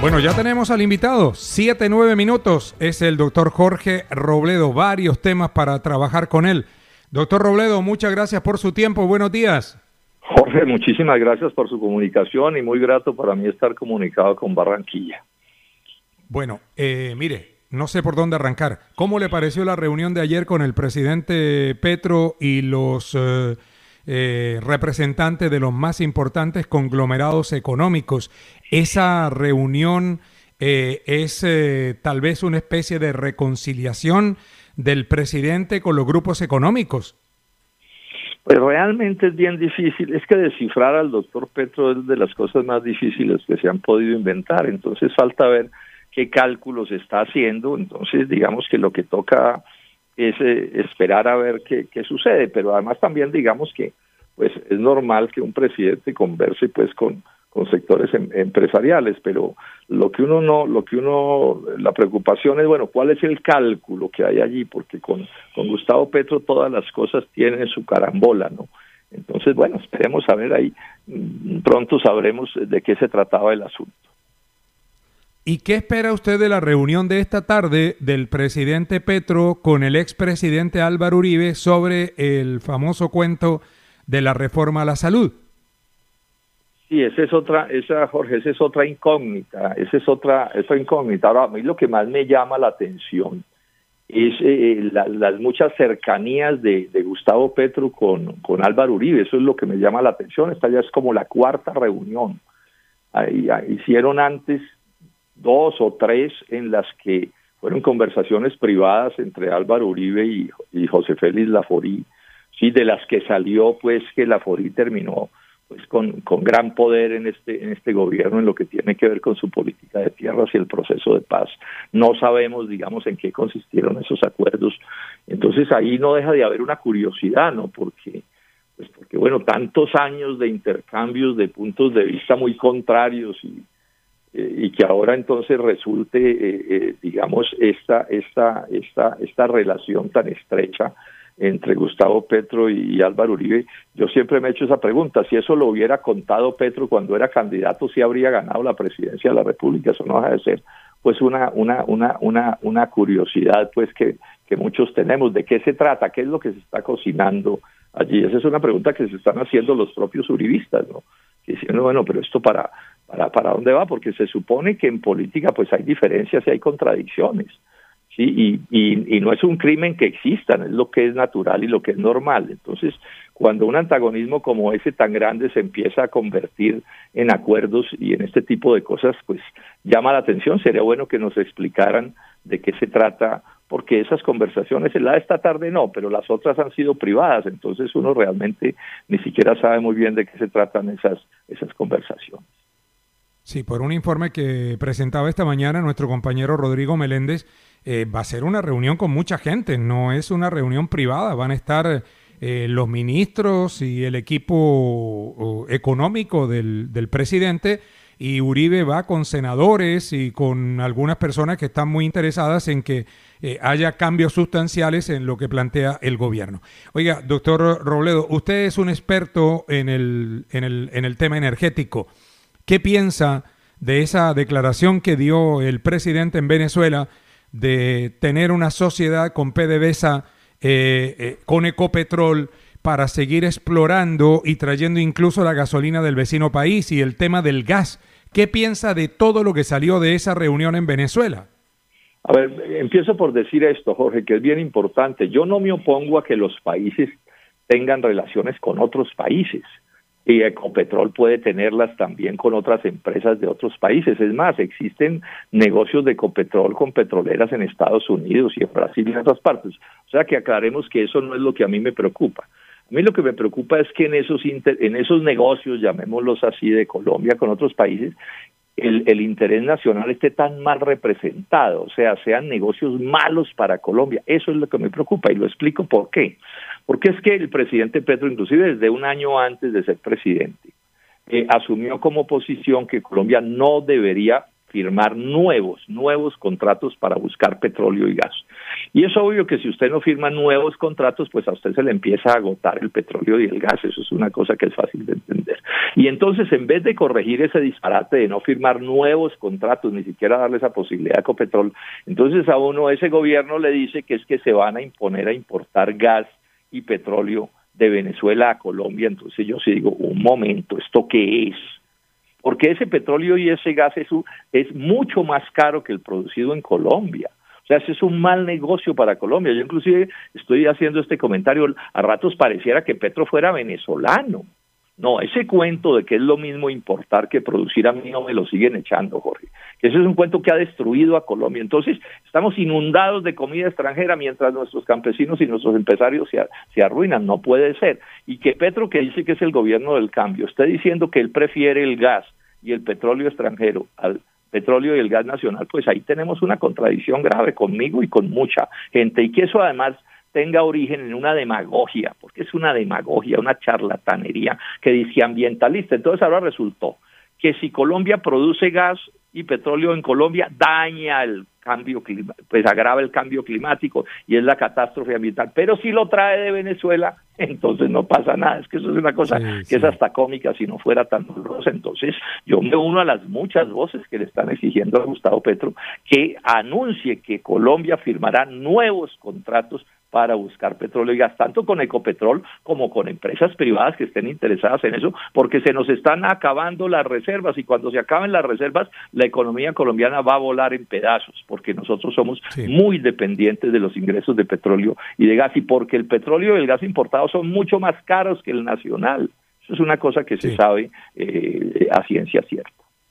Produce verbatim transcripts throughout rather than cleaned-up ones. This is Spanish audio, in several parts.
Bueno, ya tenemos al invitado, siete, nueve minutos, es el doctor Jorge Robledo, varios temas para trabajar con él. Doctor Robledo, muchas gracias por su tiempo, buenos días. Jorge, muchísimas gracias por su comunicación y muy grato para mí estar comunicado con Barranquilla. Bueno, eh, mire, no sé por dónde arrancar. ¿Cómo le pareció la reunión de ayer con el presidente Petro y los eh, eh, representantes de los más importantes conglomerados económicos? Esa reunión eh, es eh, tal vez una especie de reconciliación del presidente con los grupos económicos. Pues realmente es bien difícil, es que descifrar al doctor Petro es de las cosas más difíciles que se han podido inventar, entonces falta ver qué cálculos está haciendo, entonces digamos que lo que toca es eh, esperar a ver qué, qué sucede, pero además también digamos que pues es normal que un presidente converse pues con con sectores em, empresariales, pero lo que uno no, lo que uno, la preocupación es, bueno, ¿cuál es el cálculo que hay allí? Porque con, con Gustavo Petro todas las cosas tienen su carambola, ¿no? Entonces, bueno, esperemos a ver ahí, pronto sabremos de qué se trataba el asunto. ¿Y qué espera usted de la reunión de esta tarde del presidente Petro con el expresidente Álvaro Uribe sobre el famoso cuento de la reforma a la salud? Sí, esa es otra, esa Jorge, esa es otra incógnita, esa es otra, esa incógnita. Ahora, a mí lo que más me llama la atención es eh, la, las muchas cercanías de, de Gustavo Petro con, con Álvaro Uribe, eso es lo que me llama la atención. Esta ya es como la cuarta reunión. Ahí, ahí hicieron antes dos o tres en las que fueron conversaciones privadas entre Álvaro Uribe y, y José Félix Laforí, sí, de las que salió pues que Laforí terminó pues con, con gran poder en este en este gobierno en lo que tiene que ver con su política de tierras y el proceso de paz. No sabemos, digamos, en qué consistieron esos acuerdos. Entonces ahí no deja de haber una curiosidad, ¿no? Porque, pues porque bueno, tantos años de intercambios de puntos de vista muy contrarios y, eh, y que ahora entonces resulte, eh, eh, digamos, esta, esta, esta, esta relación tan estrecha entre Gustavo Petro y Álvaro Uribe. Yo siempre me he hecho esa pregunta, si eso lo hubiera contado Petro cuando era candidato, si habría ganado la presidencia de la República. Eso no deja de ser pues una una una una una curiosidad pues que, que muchos tenemos. ¿De qué se trata? ¿Qué es lo que se está cocinando allí? Esa es una pregunta que se están haciendo los propios uribistas, ¿no? Diciendo, bueno, pero esto para para para dónde va, porque se supone que en política pues hay diferencias y hay contradicciones. Sí, y, y, y no es un crimen que existan, es lo que es natural y lo que es normal. Entonces, cuando un antagonismo como ese tan grande se empieza a convertir en acuerdos y en este tipo de cosas, pues llama la atención. Sería bueno que nos explicaran de qué se trata, porque esas conversaciones, la de esta tarde no, pero las otras han sido privadas, entonces uno realmente ni siquiera sabe muy bien de qué se tratan esas, esas conversaciones. Sí, por un informe que presentaba esta mañana nuestro compañero Rodrigo Meléndez, eh, va a ser una reunión con mucha gente, no es una reunión privada, van a estar eh, los ministros y el equipo uh, económico del, del presidente, y Uribe va con senadores y con algunas personas que están muy interesadas en que eh, haya cambios sustanciales en lo que plantea el gobierno. Oiga, doctor Robledo, usted es un experto en el, en el, en el tema energético. ¿Qué piensa de esa declaración que dio el presidente en Venezuela de tener una sociedad con PDVSA, eh, eh, con Ecopetrol, para seguir explorando y trayendo incluso la gasolina del vecino país y el tema del gas? ¿Qué piensa de todo lo que salió de esa reunión en Venezuela? A ver, empiezo por decir esto, Jorge, que es bien importante. Yo no me opongo a que los países tengan relaciones con otros países. Y Ecopetrol puede tenerlas también con otras empresas de otros países. Es más, existen negocios de Ecopetrol con petroleras en Estados Unidos y en Brasil y en otras partes. O sea que aclaremos que eso no es lo que a mí me preocupa. A mí lo que me preocupa es que en esos inter, en esos negocios, llamémoslos así, de Colombia con otros países, el, el interés nacional esté tan mal representado, o sea, sean negocios malos para Colombia. Eso es lo que me preocupa y lo explico por qué. Porque es que el presidente Petro, inclusive desde un año antes de ser presidente, eh, asumió como posición que Colombia no debería firmar nuevos, nuevos contratos para buscar petróleo y gas. Y es obvio que si usted no firma nuevos contratos, pues a usted se le empieza a agotar el petróleo y el gas. Eso es una cosa que es fácil de entender. Y entonces, en vez de corregir ese disparate de no firmar nuevos contratos, ni siquiera darle esa posibilidad a Ecopetrol, entonces a uno ese gobierno le dice que es que se van a imponer a importar gas y petróleo de Venezuela a Colombia. Entonces yo sí digo, un momento, ¿esto qué es? Porque ese petróleo y ese gas es, es mucho más caro que el producido en Colombia. O sea, ese es un mal negocio para Colombia. Yo inclusive estoy haciendo este comentario, a ratos pareciera que Petro fuera venezolano. No, ese cuento de que es lo mismo importar que producir, a mí no me lo siguen echando, Jorge. Ese es un cuento que ha destruido a Colombia. Entonces, estamos inundados de comida extranjera mientras nuestros campesinos y nuestros empresarios se, se arruinan. No puede ser. Y que Petro, que dice que es el gobierno del cambio, esté diciendo que él prefiere el gas y el petróleo extranjero al petróleo y el gas nacional, pues ahí tenemos una contradicción grave conmigo y con mucha gente. Y que eso además tenga origen en una demagogia, porque es una demagogia, una charlatanería que dice ambientalista. Entonces ahora resultó que si Colombia produce gas y petróleo en Colombia, daña el cambio climático, pues agrava el cambio climático y es la catástrofe ambiental. Pero si lo trae de Venezuela, entonces no pasa nada. Es que eso es una cosa sí, que sí. es hasta cómica si no fuera tan dolorosa. Entonces yo me uno a las muchas voces que le están exigiendo a Gustavo Petro que anuncie que Colombia firmará nuevos contratos para buscar petróleo y gas, tanto con Ecopetrol como con empresas privadas que estén interesadas en eso, porque se nos están acabando las reservas, y cuando se acaben las reservas, la economía colombiana va a volar en pedazos, porque nosotros somos sí. muy dependientes de los ingresos de petróleo y de gas, y porque el petróleo y el gas importados son mucho más caros que el nacional. Eso es una cosa que sí. se sabe eh, a ciencia cierta.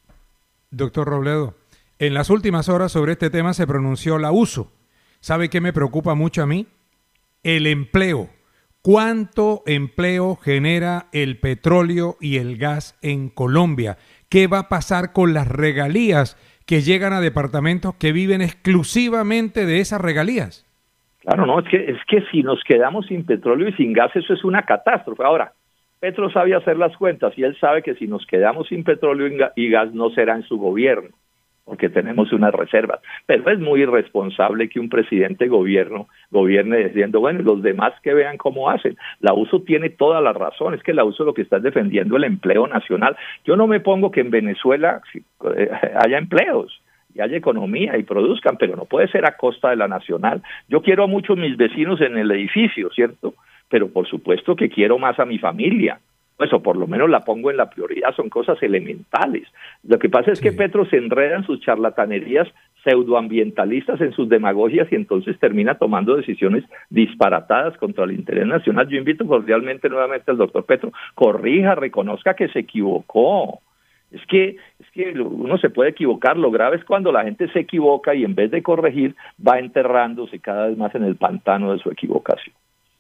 Doctor Robledo, en las últimas horas sobre este tema se pronunció la U S O. ¿Sabe qué me preocupa mucho a mí? El empleo. ¿Cuánto empleo genera el petróleo y el gas en Colombia? ¿Qué va a pasar con las regalías que llegan a departamentos que viven exclusivamente de esas regalías? Claro, no, es que, es que si nos quedamos sin petróleo y sin gas, eso es una catástrofe. Ahora, Petro sabe hacer las cuentas y él sabe que si nos quedamos sin petróleo y gas no será en su gobierno, porque tenemos unas reservas, pero es muy irresponsable que un presidente gobierno gobierne diciendo, bueno, los demás que vean cómo hacen. La U S O tiene toda la razón, es que la U S O lo que está es defendiendo el empleo nacional. Yo no me pongo que en Venezuela haya empleos y haya economía y produzcan, pero no puede ser a costa de la nacional. Yo quiero mucho a mis vecinos en el edificio, ¿cierto? Pero por supuesto que quiero más a mi familia. Pues, o por lo menos la pongo en la prioridad, son cosas elementales. Lo que pasa es sí. que Petro se enreda en sus charlatanerías pseudoambientalistas, en sus demagogias, y entonces termina tomando decisiones disparatadas contra el interés nacional. Yo invito cordialmente nuevamente al doctor Petro, corrija, reconozca que se equivocó. Es que, es que uno se puede equivocar, lo grave es cuando la gente se equivoca y en vez de corregir va enterrándose cada vez más en el pantano de su equivocación.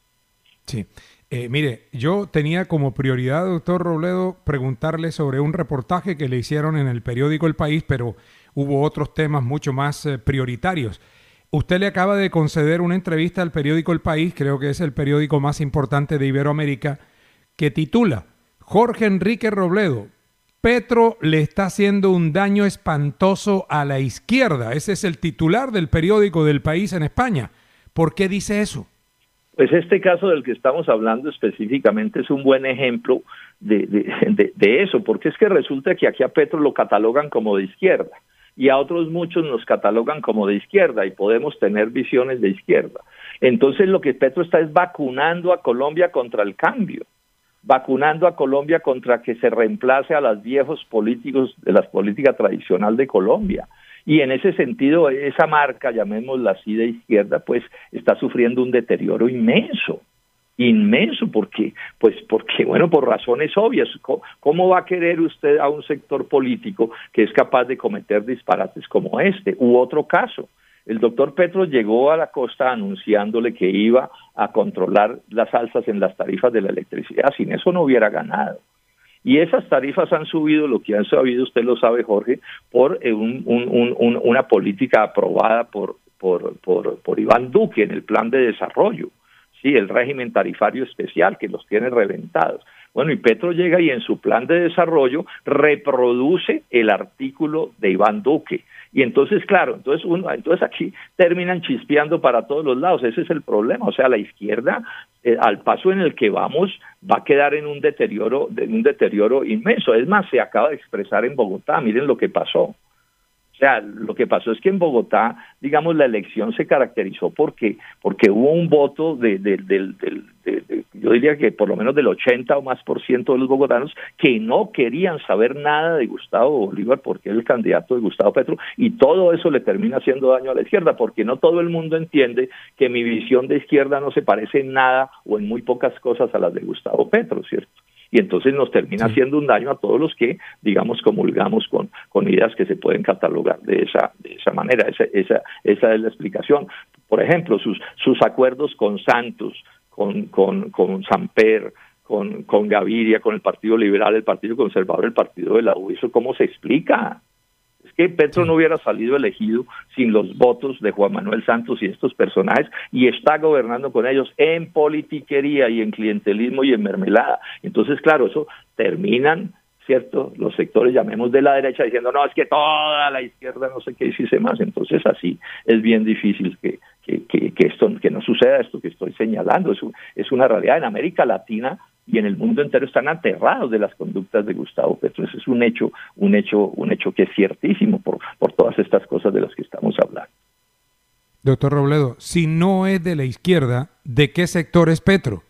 Sí. Eh, mire, yo tenía como prioridad, doctor Robledo, preguntarle sobre un reportaje que le hicieron en el periódico El País, pero hubo otros temas mucho más eh, prioritarios. Usted le acaba de conceder una entrevista al periódico El País, creo que es el periódico más importante de Iberoamérica, que titula Jorge Enrique Robledo, Petro le está haciendo un daño espantoso a la izquierda. Ese es el titular del periódico del País en España. ¿Por qué dice eso? Pues este caso del que estamos hablando específicamente es un buen ejemplo de, de, de, de eso, porque es que resulta que aquí a Petro lo catalogan como de izquierda y a otros muchos nos catalogan como de izquierda y podemos tener visiones de izquierda. Entonces lo que Petro está es vacunando a Colombia contra el cambio, vacunando a Colombia contra que se reemplace a los viejos políticos de la política tradicional de Colombia. Y en ese sentido, esa marca, llamémosla así, de izquierda, pues está sufriendo un deterioro inmenso, inmenso, porque, pues, porque, bueno, por razones obvias. ¿Cómo, cómo va a querer usted a un sector político que es capaz de cometer disparates como este? U otro caso, el doctor Petro llegó a la costa anunciándole que iba a controlar las alzas en las tarifas de la electricidad, sin eso no hubiera ganado. Y esas tarifas han subido, lo que han sabido, usted lo sabe, Jorge, por un, un, un, una política aprobada por, por, por, por Iván Duque en el plan de desarrollo, sí, el régimen tarifario especial que los tiene reventados. Bueno, y Petro llega y en su plan de desarrollo reproduce el artículo de Iván Duque. Y entonces, claro, entonces uno, entonces aquí terminan chispeando para todos los lados. Ese es el problema. O sea, la izquierda, eh, al paso en el que vamos, va a quedar en un deterioro, en un deterioro inmenso. Es más, se acaba de expresar en Bogotá. Miren lo que pasó. O sea, lo que pasó es que en Bogotá, digamos, la elección se caracterizó porque porque hubo un voto de, de, de, de, de, de yo diría que por lo menos del ochenta o más por ciento de los bogotanos que no querían saber nada de Gustavo Bolívar porque era el candidato de Gustavo Petro, y todo eso le termina haciendo daño a la izquierda, porque no todo el mundo entiende que mi visión de izquierda no se parece en nada o en muy pocas cosas a las de Gustavo Petro, ¿cierto? Y entonces nos termina sí. haciendo un daño a todos los que, digamos, comulgamos con, con ideas que se pueden catalogar de esa de esa manera. Esa, esa, esa es la explicación. Por ejemplo, sus sus acuerdos con Santos, con, con, con Samper, con, con Gaviria, con el Partido Liberal, el Partido Conservador, el Partido de la U. ¿Eso cómo se explica? Es que Petro no hubiera salido elegido sin los votos de Juan Manuel Santos y estos personajes, y está gobernando con ellos en politiquería y en clientelismo y en mermelada. Entonces, claro, eso terminan, ¿cierto?, los sectores, llamemos de la derecha, diciendo, no, es que toda la izquierda no sé qué hiciese más. Entonces, así es bien difícil que, que, que, que esto, que no suceda esto que estoy señalando. Es, un, es una realidad. En América Latina y en el mundo entero están aterrados de las conductas de Gustavo Petro. Ese es un hecho, un hecho, un hecho que es ciertísimo por, por todas estas cosas de las que estamos hablando. Doctor Robledo, si no es de la izquierda, ¿de qué sector es Petro?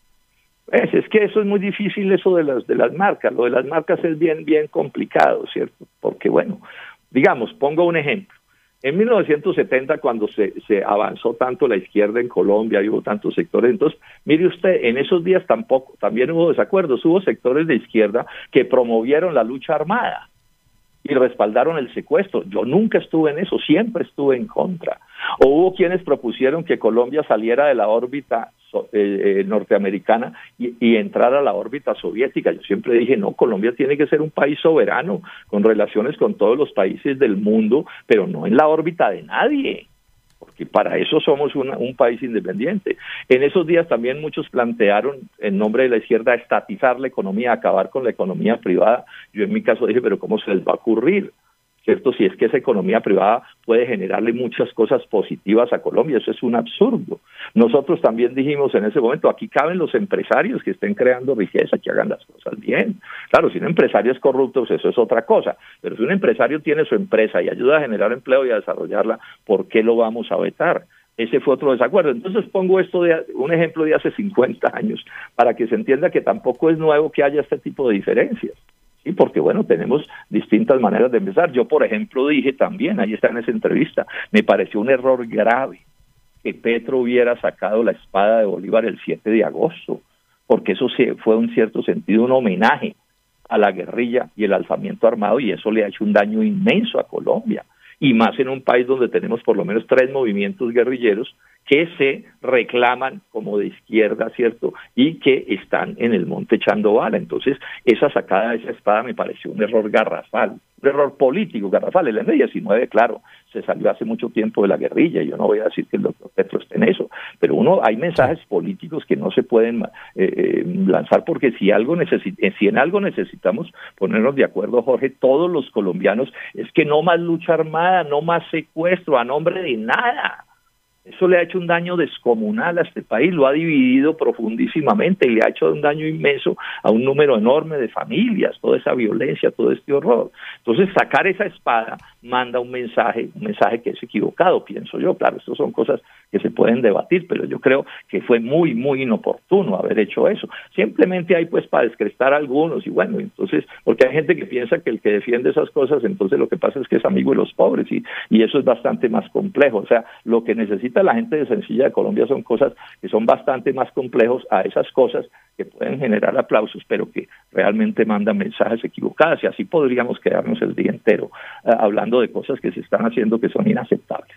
Pues es que eso es muy difícil, eso de las de las marcas. Lo de las marcas es bien, bien complicado, ¿cierto? Porque, bueno, digamos, pongo un ejemplo. En mil novecientos setenta, cuando se, se avanzó tanto la izquierda en Colombia y hubo tantos sectores, entonces, mire usted, en esos días tampoco, también hubo desacuerdos, hubo sectores de izquierda que promovieron la lucha armada y respaldaron el secuestro. Yo nunca estuve en eso, siempre estuve en contra. O hubo quienes propusieron que Colombia saliera de la órbita so, eh, eh, norteamericana y, y entrara a la órbita soviética. Yo siempre dije, no, Colombia tiene que ser un país soberano, con relaciones con todos los países del mundo, pero no en la órbita de nadie, porque para eso somos una, un país independiente. En esos días también muchos plantearon, en nombre de la izquierda, estatizar la economía, acabar con la economía privada. Yo en mi caso dije, pero ¿cómo se les va a ocurrir? ¿Cierto? Si es que esa economía privada puede generarle muchas cosas positivas a Colombia, eso es un absurdo. Nosotros también dijimos en ese momento, aquí caben los empresarios que estén creando riqueza, que hagan las cosas bien. Claro, si un empresario es corrupto, pues eso es otra cosa, pero si un empresario tiene su empresa y ayuda a generar empleo y a desarrollarla, ¿por qué lo vamos a vetar? Ese fue otro desacuerdo. Entonces pongo esto de un ejemplo de hace cincuenta años, para que se entienda que tampoco es nuevo que haya este tipo de diferencias. Sí, porque bueno, tenemos distintas maneras de empezar. Yo, por ejemplo, dije también, ahí está en esa entrevista, me pareció un error grave que Petro hubiera sacado la espada de Bolívar el siete de agosto, porque eso fue en cierto sentido un homenaje a la guerrilla y el alzamiento armado, y eso le ha hecho un daño inmenso a Colombia, y más en un país donde tenemos por lo menos tres movimientos guerrilleros que se reclaman como de izquierda, ¿cierto? Y que están en el monte echando bala. Entonces, esa sacada de esa espada me pareció un error garrafal, un error político garrafal. El eme diecinueve, claro, se salió hace mucho tiempo de la guerrilla, y yo no voy a decir que el doctor Petro esté en eso, pero uno, hay mensajes políticos que no se pueden eh, eh, lanzar, porque si algo necesit si en algo necesitamos ponernos de acuerdo, Jorge, todos los colombianos, es que no más lucha armada, no más secuestro a nombre de nada. Eso le ha hecho un daño descomunal a este país, lo ha dividido profundísimamente y le ha hecho un daño inmenso a un número enorme de familias, toda esa violencia, todo este horror. Entonces, sacar esa espada manda un mensaje, un mensaje que es equivocado, pienso yo. Claro, estas son cosas que se pueden debatir, pero yo creo que fue muy, muy inoportuno haber hecho eso. Simplemente hay pues para descrestar a algunos, y bueno, entonces, porque hay gente que piensa que el que defiende esas cosas, entonces lo que pasa es que es amigo de los pobres, y, y eso es bastante más complejo. O sea, lo que necesita la gente de Sencilla de Colombia son cosas que son bastante más complejos a esas cosas que pueden generar aplausos, pero que realmente mandan mensajes equivocados, y así podríamos quedarnos el día entero uh, hablando de cosas que se están haciendo que son inaceptables.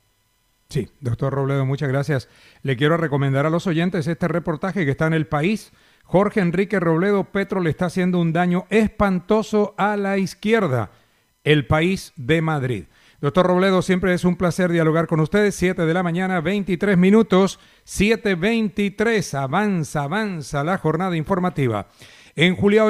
Sí, doctor Robledo, muchas gracias. Le quiero recomendar a los oyentes este reportaje que está en El País. Jorge Enrique Robledo, Petro le está haciendo un daño espantoso a la izquierda. El País de Madrid. Doctor Robledo, siempre es un placer dialogar con ustedes. siete de la mañana, veintitrés minutos, siete veintitrés. Avanza, avanza la jornada informativa. En Julián